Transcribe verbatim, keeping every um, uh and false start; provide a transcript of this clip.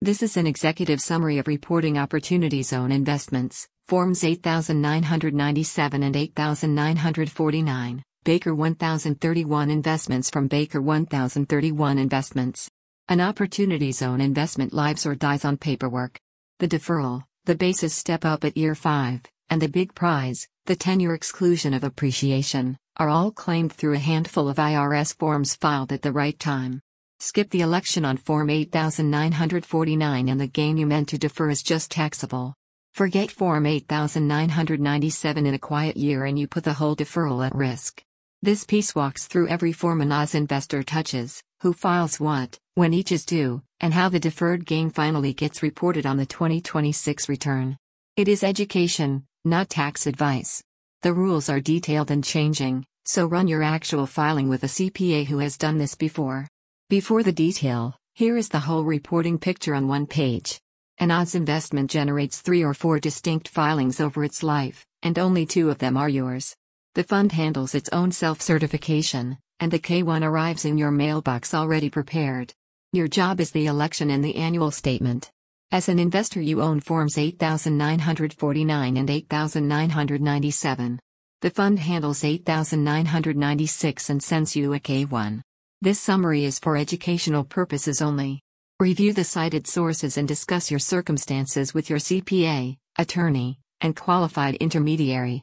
This is an executive summary of reporting Opportunity Zone investments, Forms eight thousand nine hundred ninety-seven and eight thousand nine hundred forty-nine, Baker one thousand thirty-one investments from Baker one thousand thirty-one investments. An Opportunity Zone investment lives or dies on paperwork. The deferral, the basis step up at year five, and the big prize, the ten-year exclusion of appreciation, are all claimed through a handful of I R S forms filed at the right time. Skip the election on Form eight thousand nine hundred forty-nine and the gain you meant to defer is just taxable. Forget Form eight thousand nine hundred ninety-seven in a quiet year and you put the whole deferral at risk. This piece walks through every form an Oz investor touches, who files what, when each is due, and how the deferred gain finally gets reported on the twenty twenty-six return. It is education, not tax advice. The rules are detailed and changing, so run your actual filing with a C P A who has done this before. Before the detail, here is the whole reporting picture on one page. An Oz investment generates three or four distinct filings over its life, and only two of them are yours. The fund handles its own self-certification, and the K one arrives in your mailbox already prepared. Your job is the election and the annual statement. As an investor, you own Forms eight thousand nine hundred forty-nine and eight thousand nine hundred ninety-seven. The fund handles eight thousand nine hundred ninety-six and sends you a K one. This summary is for educational purposes only. Review the cited sources and discuss your circumstances with your C P A, attorney, and qualified intermediary.